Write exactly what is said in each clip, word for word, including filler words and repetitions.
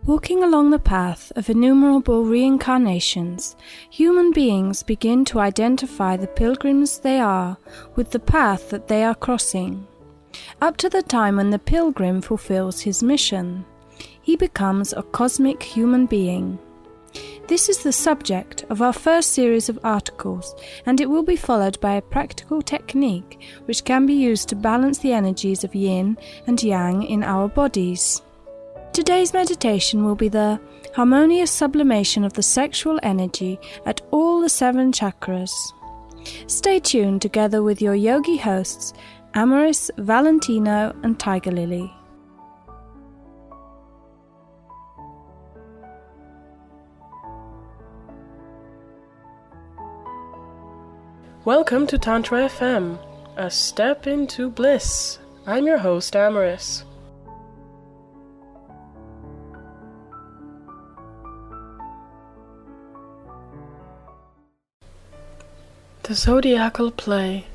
Walking along the path of innumerable reincarnations, human beings begin to identify the pilgrims they are with the path that they are crossing. Up to the time when the pilgrim fulfills his mission, he becomes a cosmic human being. This is the subject of our first series of articles, and it will be followed by a practical technique which can be used to balance the energies of yin and yang in our bodies. Today's meditation will be the harmonious sublimation of the sexual energy at all the seven chakras. Stay tuned together with your yogi hosts, Amaris, Valentino and Tiger Lily. Welcome to Tantra F M, a step into bliss. I'm your host, Amaris. The Zodiacal Play.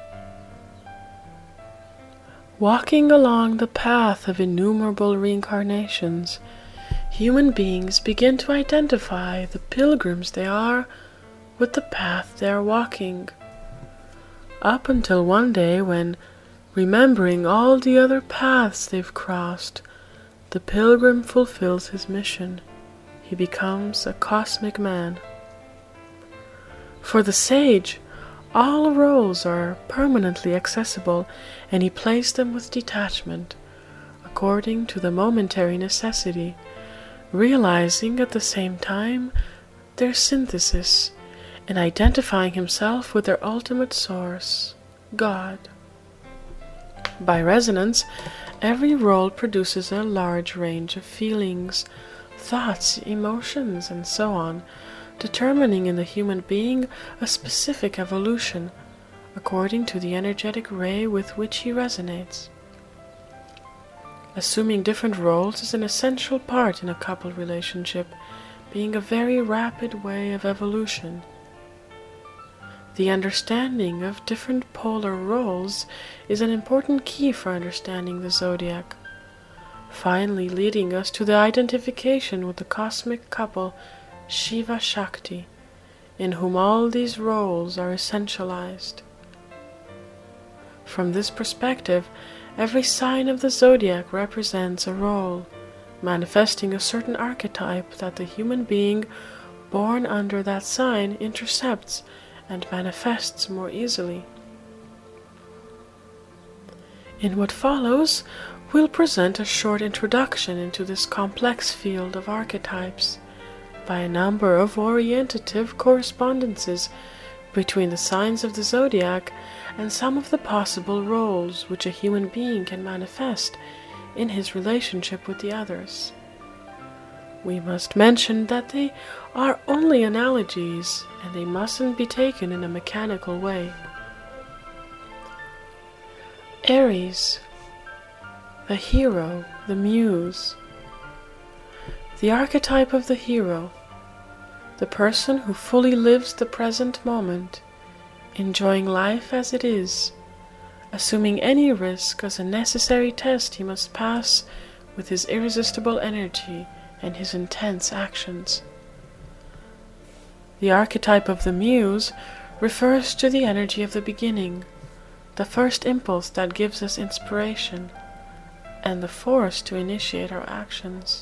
Walking along the path of innumerable reincarnations, human beings begin to identify the pilgrims they are with the path they are walking. Up until one day when, remembering all the other paths they've crossed, the pilgrim fulfills his mission. He becomes a cosmic man. For the sage, all roles are permanently accessible, and he plays them with detachment, according to the momentary necessity, realizing at the same time their synthesis, and identifying himself with their ultimate source, God. By resonance, every role produces a large range of feelings, thoughts, emotions, and so on, determining in the human being a specific evolution, according to the energetic ray with which he resonates. Assuming different roles is an essential part in a couple relationship, being a very rapid way of evolution. The understanding of different polar roles is an important key for understanding the zodiac, finally leading us to the identification with the cosmic couple Shiva Shakti, in whom all these roles are essentialized. From this perspective, every sign of the zodiac represents a role, manifesting a certain archetype that the human being born under that sign intercepts and manifests more easily. In what follows, we'll present a short introduction into this complex field of archetypes, by a number of orientative correspondences between the signs of the zodiac and some of the possible roles which a human being can manifest in his relationship with the others. We must mention that they are only analogies, and they mustn't be taken in a mechanical way. Aries, the hero, the muse. The archetype of the hero, the person who fully lives the present moment, enjoying life as it is, assuming any risk as a necessary test he must pass with his irresistible energy and his intense actions. The archetype of the muse refers to the energy of the beginning, the first impulse that gives us inspiration, and the force to initiate our actions.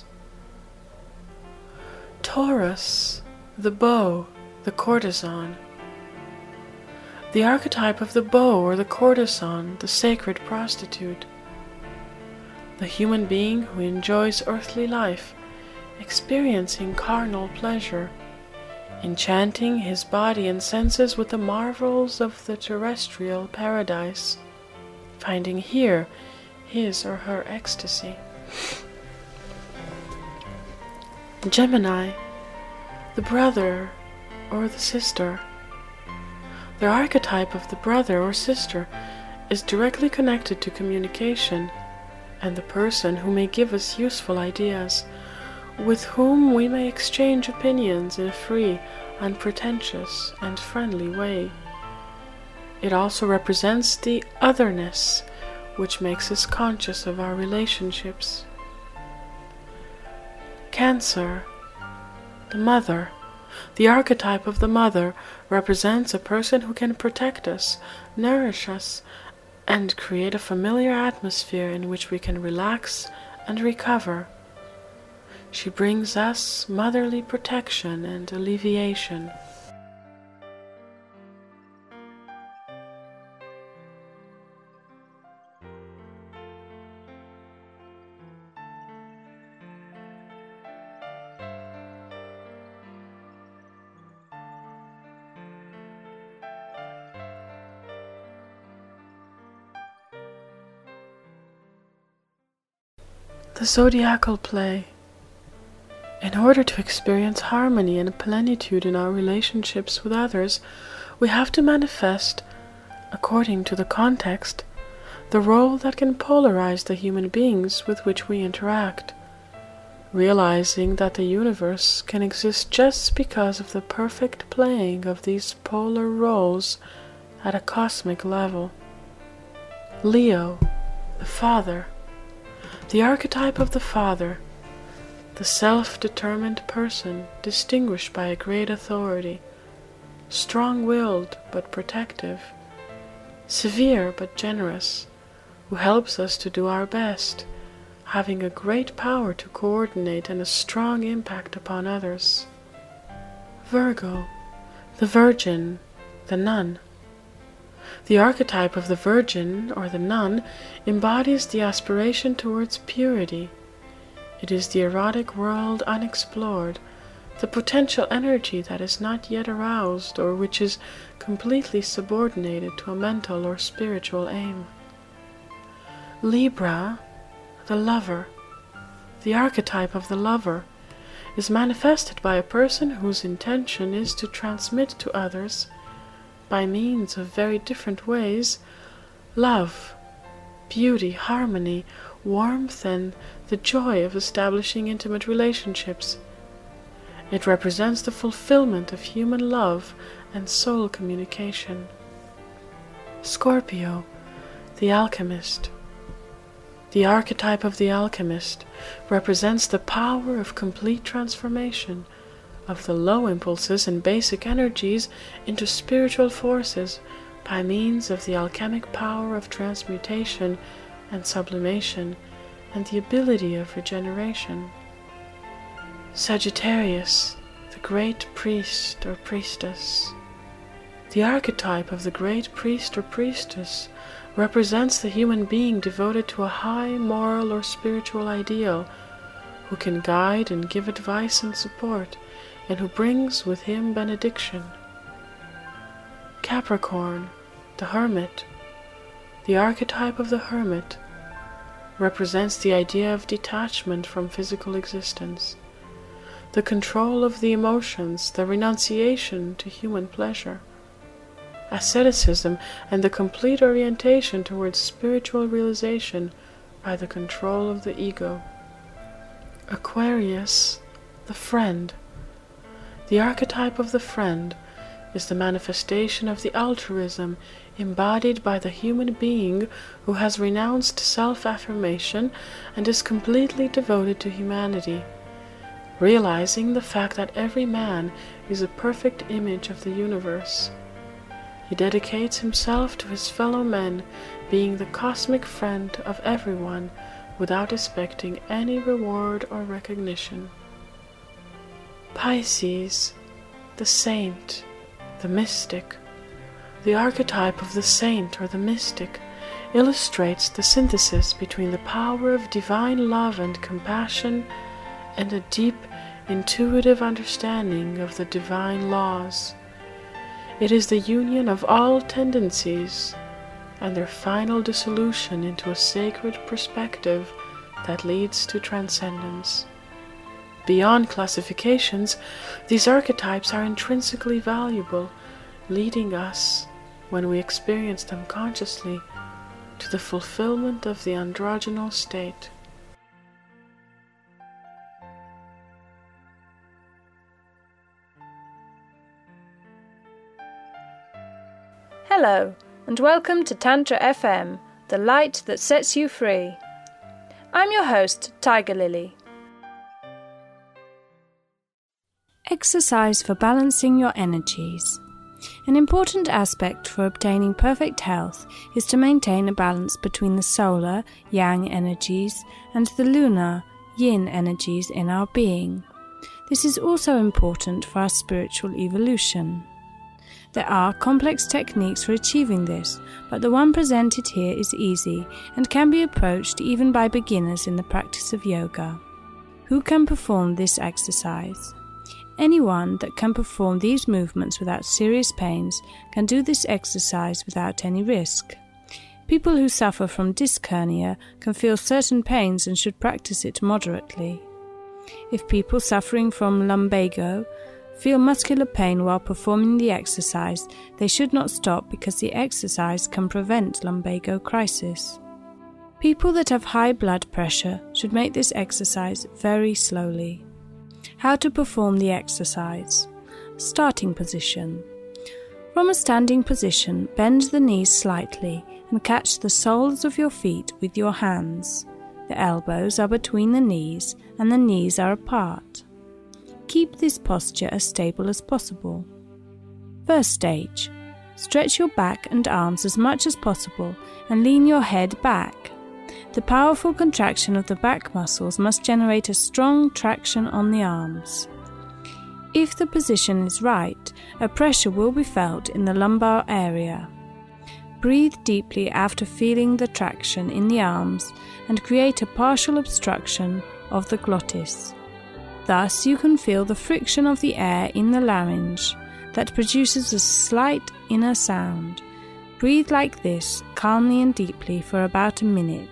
Taurus, the beau, the courtesan. The archetype of the beau or the courtesan, the sacred prostitute. The human being who enjoys earthly life, experiencing carnal pleasure, enchanting his body and senses with the marvels of the terrestrial paradise, finding here his or her ecstasy. Gemini, the brother or the sister. The archetype of the brother or sister is directly connected to communication and the person who may give us useful ideas, with whom we may exchange opinions in a free, unpretentious, and friendly way. It also represents the otherness, which makes us conscious of our relationships. Cancer, the mother. The archetype of the mother represents a person who can protect us, nourish us, and create a familiar atmosphere in which we can relax and recover. She brings us motherly protection and alleviation. The zodiacal play. In order to experience harmony and plenitude in our relationships with others, we have to manifest, according to the context, the role that can polarize the human beings with which we interact, realizing that the universe can exist just because of the perfect playing of these polar roles at a cosmic level. Leo, the father. The archetype of the father, the self-determined person distinguished by a great authority, strong-willed but protective, severe but generous, who helps us to do our best, having a great power to coordinate and a strong impact upon others. Virgo, the virgin, the nun. The archetype of the virgin, or the nun, embodies the aspiration towards purity. It is the erotic world unexplored, the potential energy that is not yet aroused or which is completely subordinated to a mental or spiritual aim. Libra, the lover. The archetype of the lover is manifested by a person whose intention is to transmit to others, by means of very different ways, love, beauty, harmony, warmth, and the joy of establishing intimate relationships. It represents the fulfillment of human love and soul communication. Scorpio, the alchemist. The archetype of the alchemist represents the power of complete transformation of the low impulses and basic energies into spiritual forces by means of the alchemic power of transmutation and sublimation and the ability of regeneration. Sagittarius, the great priest or priestess. The archetype of the great priest or priestess represents the human being devoted to a high moral or spiritual ideal, who can guide and give advice and support, and who brings with him benediction. Capricorn, the hermit. The archetype of the hermit represents the idea of detachment from physical existence, the control of the emotions, the renunciation to human pleasure, asceticism, and the complete orientation towards spiritual realization by the control of the ego. Aquarius, the friend. The archetype of the friend is the manifestation of the altruism embodied by the human being who has renounced self-affirmation and is completely devoted to humanity, realizing the fact that every man is a perfect image of the universe. He dedicates himself to his fellow men, being the cosmic friend of everyone without expecting any reward or recognition. Pisces, the saint, the mystic. The archetype of the saint or the mystic illustrates the synthesis between the power of divine love and compassion and a deep, intuitive understanding of the divine laws. It is the union of all tendencies and their final dissolution into a sacred perspective that leads to transcendence. Beyond classifications, these archetypes are intrinsically valuable, leading us, when we experience them consciously, to the fulfillment of the androgynal state. Hello, and welcome to Tantra F M, the light that sets you free. I'm your host, Tiger Lily. Exercise for balancing your energies. An important aspect for obtaining perfect health is to maintain a balance between the solar, yang energies, and the lunar, yin energies in our being. This is also important for our spiritual evolution. There are complex techniques for achieving this, but the one presented here is easy and can be approached even by beginners in the practice of yoga. Who can perform this exercise? Anyone that can perform these movements without serious pains can do this exercise without any risk. People who suffer from disc hernia can feel certain pains and should practice it moderately. If people suffering from lumbago feel muscular pain while performing the exercise, they should not stop because the exercise can prevent lumbago crisis. People that have high blood pressure should make this exercise very slowly. How to perform the exercise. Starting position. From a standing position, bend the knees slightly and catch the soles of your feet with your hands. The elbows are between the knees and the knees are apart. Keep this posture as stable as possible. First stage. Stretch your back and arms as much as possible and lean your head back. The powerful contraction of the back muscles must generate a strong traction on the arms. If the position is right, a pressure will be felt in the lumbar area. Breathe deeply after feeling the traction in the arms and create a partial obstruction of the glottis. Thus you can feel the friction of the air in the larynx that produces a slight inner sound. Breathe like this, calmly and deeply for about a minute.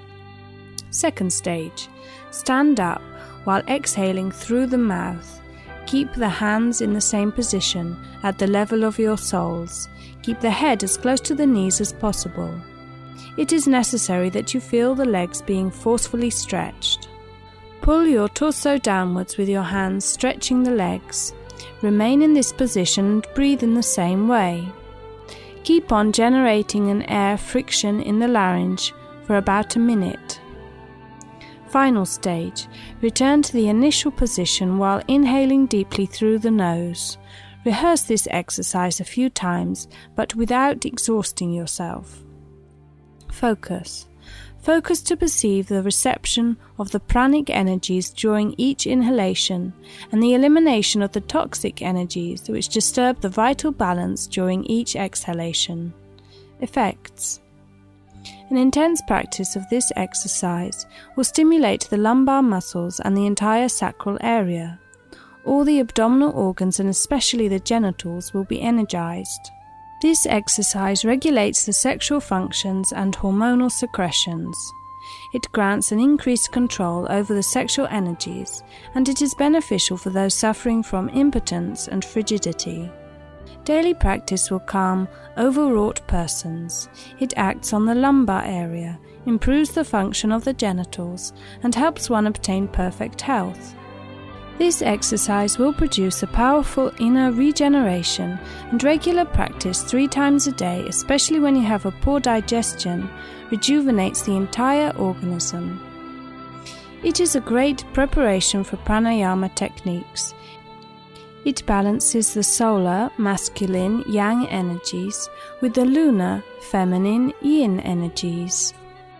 Second stage. Stand up while exhaling through the mouth. Keep the hands in the same position at the level of your soles. Keep the head as close to the knees as possible. It is necessary that you feel the legs being forcefully stretched. Pull your torso downwards with your hands, stretching the legs. Remain in this position and breathe in the same way. Keep on generating an air friction in the larynx for about a minute. Final stage. Return to the initial position while inhaling deeply through the nose. Rehearse this exercise a few times, but without exhausting yourself. Focus. Focus to perceive the reception of the pranic energies during each inhalation and the elimination of the toxic energies which disturb the vital balance during each exhalation. Effects. An intense practice of this exercise will stimulate the lumbar muscles and the entire sacral area. All the abdominal organs and especially the genitals will be energized. This exercise regulates the sexual functions and hormonal secretions. It grants an increased control over the sexual energies, and it is beneficial for those suffering from impotence and frigidity. Daily practice will calm overwrought persons. It acts on the lumbar area, improves the function of the genitals, and helps one obtain perfect health. This exercise will produce a powerful inner regeneration, and regular practice three times a day, especially when you have a poor digestion, rejuvenates the entire organism. It is a great preparation for pranayama techniques. It balances the solar, masculine, yang energies with the lunar, feminine, yin energies.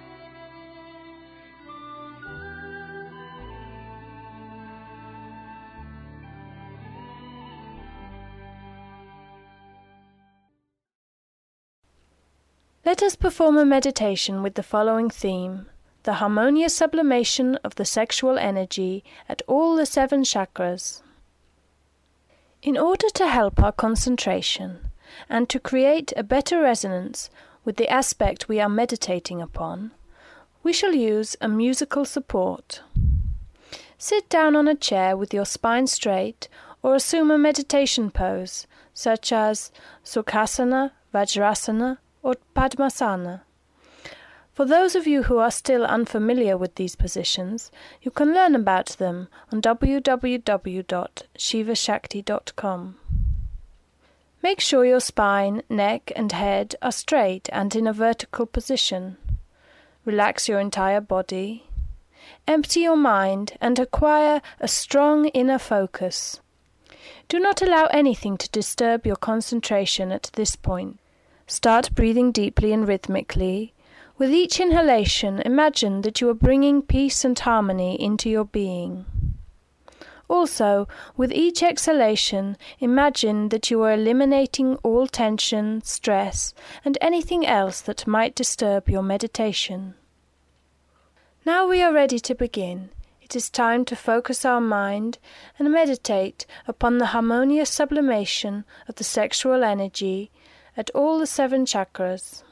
Let us perform a meditation with the following theme: the harmonious sublimation of the sexual energy at all the seven chakras. In order to help our concentration and to create a better resonance with the aspect we are meditating upon, we shall use a musical support. Sit down on a chair with your spine straight or assume a meditation pose such as Sukhasana, Vajrasana or Padmasana. For those of you who are still unfamiliar with these positions, you can learn about them on w w w dot shiva shakti dot com. Make sure your spine, neck and head are straight and in a vertical position. Relax your entire body. Empty your mind and acquire a strong inner focus. Do not allow anything to disturb your concentration at this point. Start breathing deeply and rhythmically. With each inhalation, imagine that you are bringing peace and harmony into your being. Also, with each exhalation, imagine that you are eliminating all tension, stress, and anything else that might disturb your meditation. Now we are ready to begin. It is time to focus our mind and meditate upon the harmonious sublimation of the sexual energy at all the seven chakras.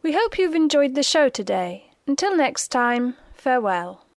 We hope you've enjoyed the show today. Until next time, farewell.